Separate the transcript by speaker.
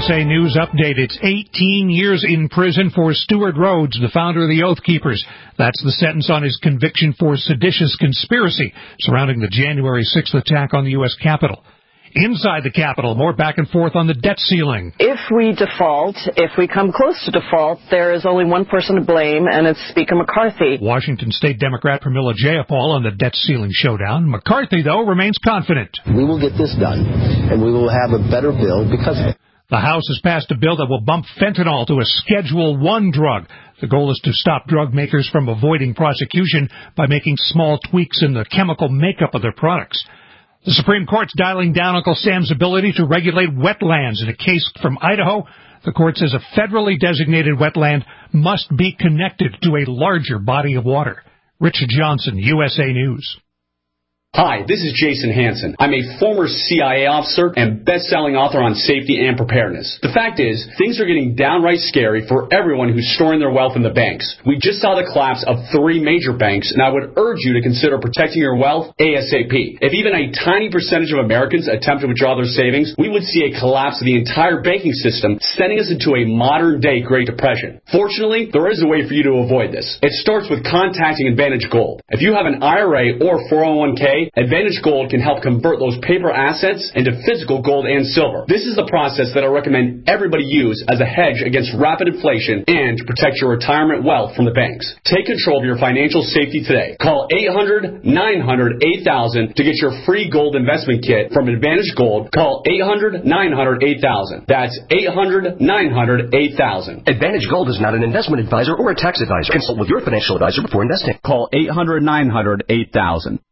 Speaker 1: USA News Update. It's 18 years in prison for Stuart Rhodes, the founder of the Oath Keepers. That's the sentence on his conviction for seditious conspiracy surrounding the January 6th attack on the U.S. Capitol. Inside the Capitol, more back and forth on the debt ceiling.
Speaker 2: If we default, if we come close to default, there is only one person to blame, and it's Speaker McCarthy.
Speaker 1: Washington State Democrat Pramila Jayapal on the debt ceiling showdown. McCarthy, though, remains confident.
Speaker 3: We will get this done, and we will have a better bill because of it.
Speaker 1: The House has passed a bill that will bump fentanyl to a Schedule I drug. The goal is to stop drug makers from avoiding prosecution by making small tweaks in the chemical makeup of their products. The Supreme Court's dialing down Uncle Sam's ability to regulate wetlands in a case from Idaho. The court says a federally designated wetland must be connected to a larger body of water. Richard Johnson, USA News.
Speaker 4: Hi, this is Jason Hansen. I'm a former CIA officer and best-selling author on safety and preparedness. The fact is, things are getting downright scary for everyone who's storing their wealth in the banks. We just saw the collapse of 3 major banks, and I would urge you to consider protecting your wealth ASAP. If even a tiny percentage of Americans attempt to withdraw their savings, we would see a collapse of the entire banking system, sending us into a modern-day Great Depression. Fortunately, there is a way for you to avoid this. It starts with contacting Advantage Gold. If you have an IRA or 401k, Advantage Gold can help convert those paper assets into physical gold and silver. This is the process that I recommend everybody use as a hedge against rapid inflation and to protect your retirement wealth from the banks. Take control of your financial safety today. Call 800-900-8000 to get your free gold investment kit from Advantage Gold. Call 800-900-8000. That's 800-900-8000.
Speaker 5: Advantage Gold is not an investment advisor or a tax advisor. Consult with your financial advisor before investing.
Speaker 6: Call 800-900-8000.